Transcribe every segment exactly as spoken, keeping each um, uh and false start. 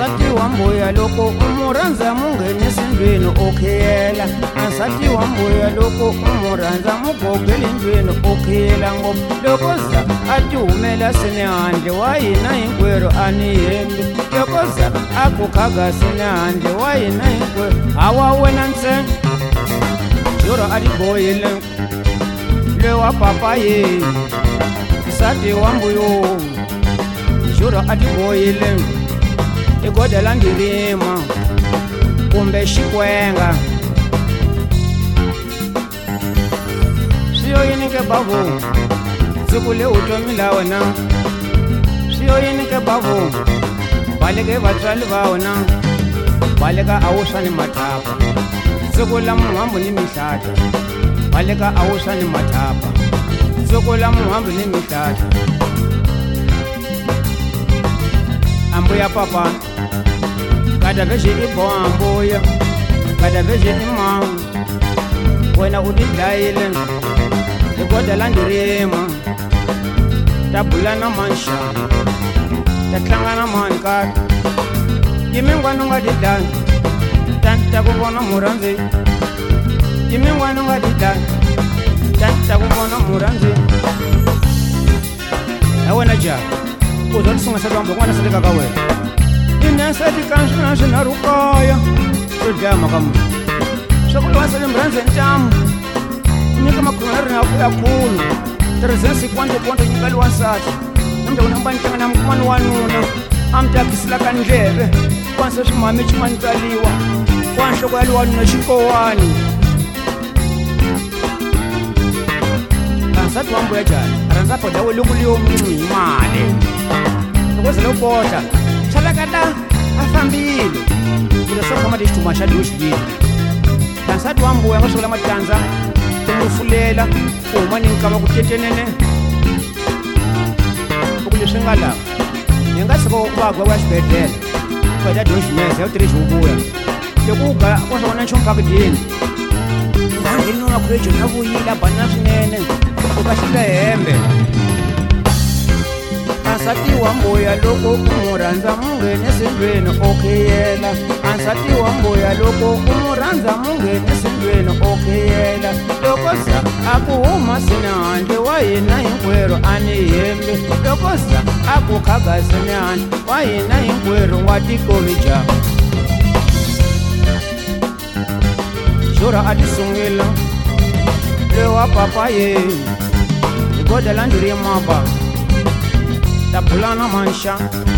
ansati wa mbuya loko umuranza munghenisa ndlwini okhiyela ansati wa mbuya loko umuranza mugogela ndlwini okhiyela ngopfu loko za a ti humela sine handle wa hina hinkwerhu a ni hembi loko za a ku khaga sine handle wa hina hinkwerhu hawa wena ntsena juro a ti bohile le wa papa ye nsati wa mbuyo juro a ti bohile i godela ndirima kumbe xikwenga swiyo yini ke bavu siku le u tomila wena swiyo yini ke bavu baleke vatswali va wena baleka a wu swa ni mathapa siku la muhambu ni mihlata baleka a wu swa ni mathapa siku la muhambu ni mihlata ambuya papa kada veje ibo ambuya kada veje imam wena udidlayile igodela ndirima tabulana mansha tatlangana mankati yimingwana nga didlani tanta kuvona muranzi yimingwana nga didlani tanta kuvona muranzi awena ja uzolisunga salwambo kwana saleka ka wena inensati kanshana shinarukaya sodama kam sokulwasele mranze ntamu nyika makhumari na ya khulu tirhisensi kwante kwante nyika liwasati namda unambani hlangana mkumani wanuna amtakisila ka ndleve kwanse swimami chimanitsaliwa kwanhloko ya liwanuna xikowani kansati wambuya jani rhandza boda we loko liyo mncu hi mali loko ze lo kota chalakata a fambile kule swo khoma lexituma xa liyo xilini kansati wambuya nga swivula matandza tumufulela ku huma ni nkama ku tetenene loko leswi nga lava hi nga tshika vagwa ya xibedhlele kweta doximese ya tirixi vuvuya loko u ga ko swa vona nchumu phakidini nganghenina kurejo na vuyila bana swinene uka xile hembe ansati wa mbuya loko umurhandza munghenisa ndlwini okhiyela ansati wa mbuya loko umurhandza munghenisa ndlwini okhiyela loko za a ku huma sine handle wa hina hinkwerhu a ni hembi loko za a ku khaga sine handle wa hina hinkwerhu wa tikovija jura a ti sungila le wa papa ye igodela ndirimaba tabulana mansha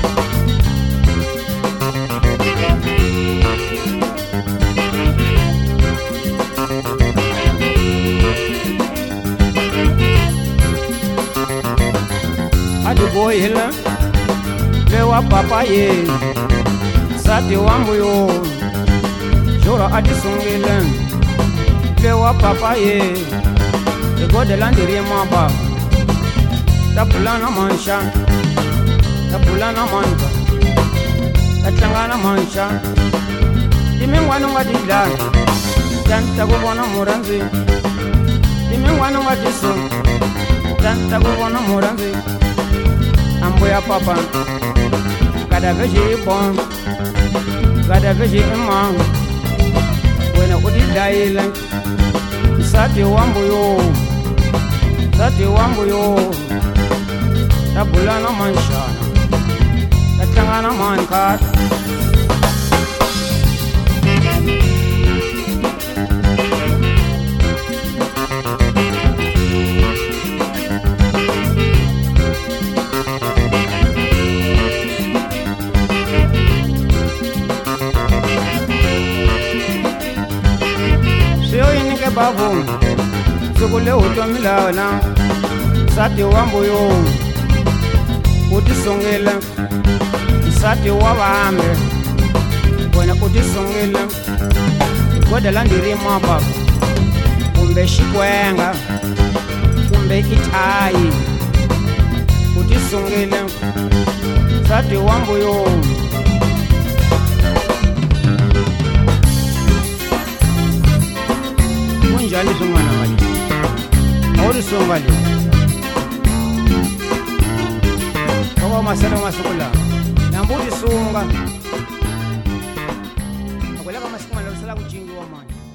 adiboyile le wa papa ye sati wambuyo jura adisungile le wa papa ye igodela ndirimaba tabulana mansha tabulana manka tatlangana mansha imingwana nga didlani tanta kuvona muranzi imingwana nga tisu tanta kuvona muranzi ambuya papa kada veje ibon kada veje imam wena udidlayile sati wambuyo sati wambuyo tabulana manshana tatlangana mankati siyo yinike bavu siku le u tomila wena sati wambuyo utisungile nsati wa vambe wena utisungile godela ndirimaba kumbe xikwenga kumbe itayi utisungile nsati wambuyo kunjani swin'wana mali a wu tisunga leyi masana masiku lawa nambu tisunga tlhela ku cingiwa mani